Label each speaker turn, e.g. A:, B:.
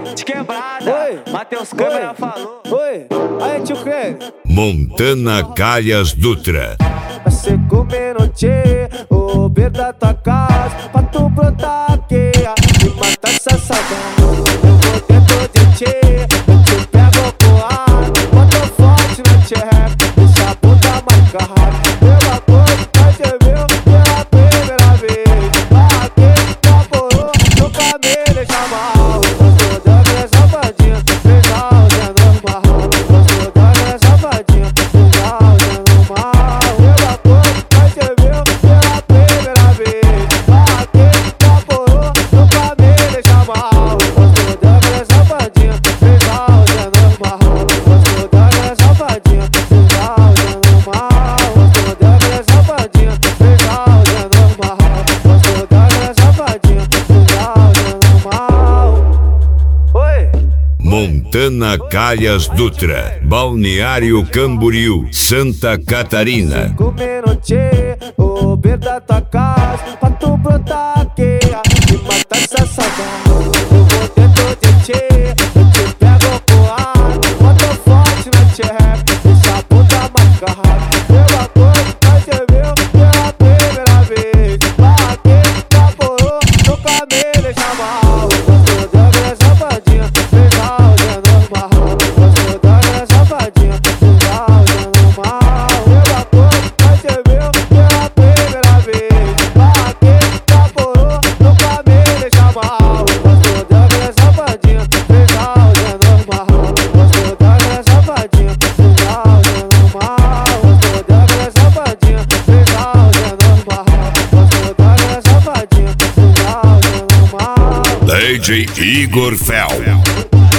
A: de quebrada. Matheus Câmara falou.
B: Oi, aí tio Craig.
C: Montana Calhas Dutra.
B: Você comendo tchê, o beiro da tua casa, pra tu brotar aqui e matar essa saudade. Eu vou dentro de tchê, eu te pego pro ar, boto forte no tchê, deixa a bunda marcada. Pela coisa que você viu pela primeira vez, aquele que namorou, nunca me deixa mal. Gostou da minha safadinha, legal, é normal. Gostou da minha safadinha, legal, é normal. Pela coisa que você viu pela primeira vez, aquele que namorou, nunca me deixa mal. Gostou da minha safadinha, legal, é normal. Gostou da minha safadinha, legal, é normal. Gostou da minha safadinha, legal, é normal. Gostou da minha safadinha, legal, é normal. Oi!
C: Montana Calhas Dutra. Balneário Camboriú, Santa Catarina.
B: Comendo tchê, o beiro da tua casa, pra tu brotar aqui e matar essa saudade. Eu vou dentro de tchê, eu te pego pro ar, boto forte na tcheca, deixa a bunda marcada. Pela coisa que você viu pela primeira vez, aquele que namorou, nunca me deixa mal. Gostou da minha safadinha, legal, é normal. Gostou da minha safadinha, legal, é normal. Pela coisa que você viu pela primeira vez, aquele que namorou, nunca me deixa mal. Gostou da minha safadinha, legal, é normal. Gostou da minha safadinha, legal, é normal. Gostou da minha safadinha, legal, é normal. Gostou da minha safadinha, legal, é normal.
C: DJ Igor Fel.